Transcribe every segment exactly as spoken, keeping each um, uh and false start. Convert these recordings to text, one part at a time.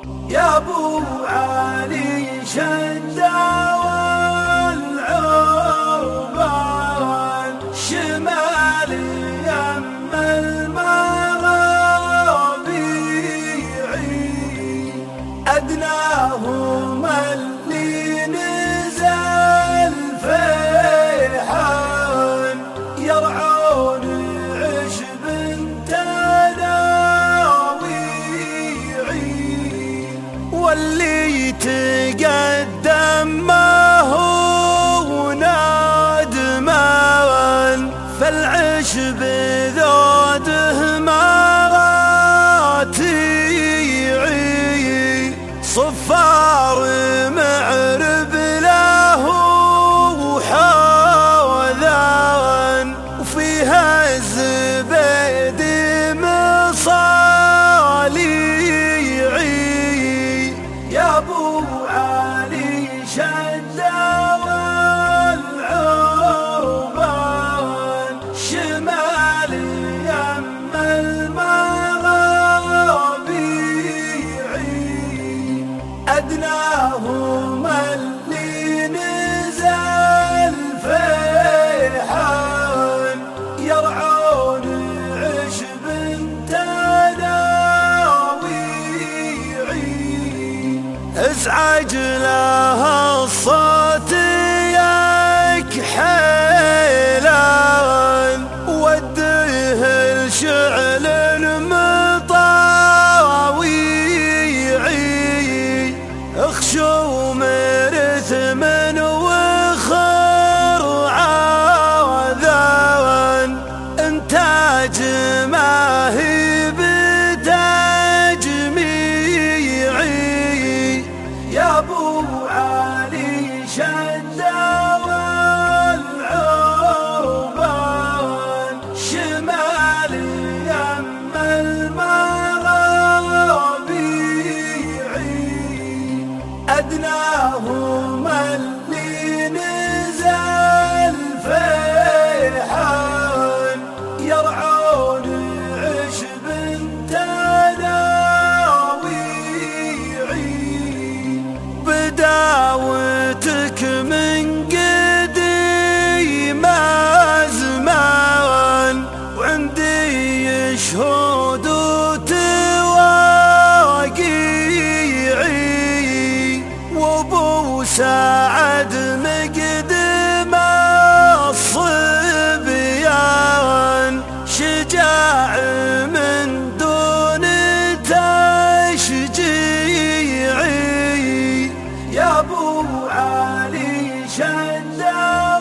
يا ابو علي شدة والعربان شمال يم المرابيعي أدناهم اللي نزل فيحان يرعون عشب تناويعي واللي تقدم ما هو نادمان فالعشب ذوده مراتيعي صفار معرب له وحوذان وفيها الزبيد مصاليعي يا ابو علي شدة والعربان شمال يم المرابيعي أدناهم اللي نزل فيحان يرعون عشب تناويعي ازعج لها الصوت يكحيلان وديه الشعل المطاويعي اخشوا مرثم وخر عاذان انتاج ما هي بتجميعي يا ابو علي شدة والعربان شمال يم المرابيعي أدناهم اللي نزل فيحان يرعون عشب تناويعي بداوتك من قديم زمان وعندي شهود وتواقيعي وابو سعد مقدم الصبيان شجاع من دون تشجيعي يا ابو علي شدة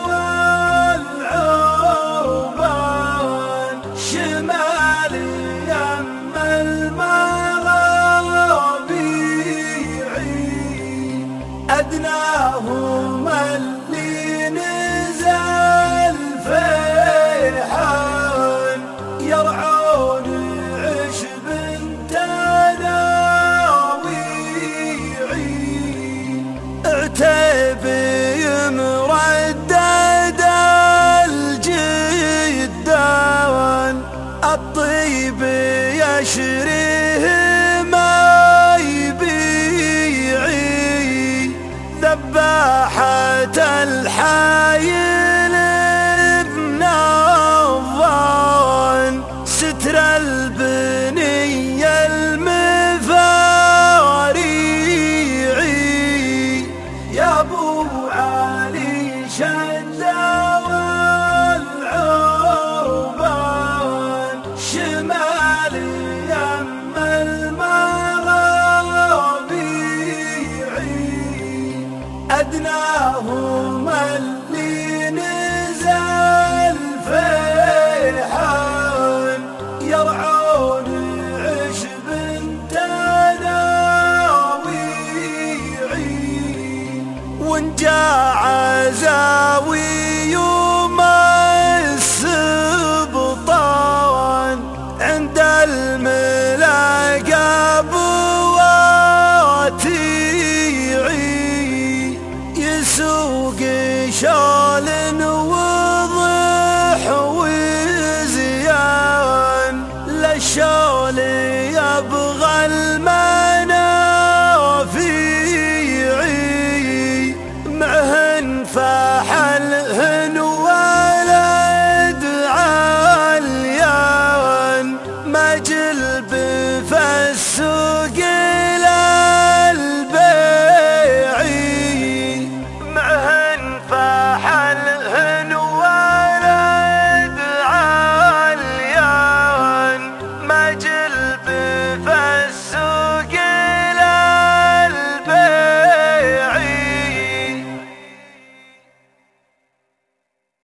والعربان شمال يم المرابيعي أدناهم اللي نزل فيحان يرعون عشب تناويعي عتيبي مردد الجدان الطيب يشريه ما يبيعي ذباحة الحايل ابن الضان ستر البنية المفاريعي يا ابو علي شدة والعربان شمال يم المرابيعي أدناهم اللي نزل فيحان يرعون عشب تناويعي وان جاء عزاوي يوم السبطان عند الملاقى بواتيعي البفا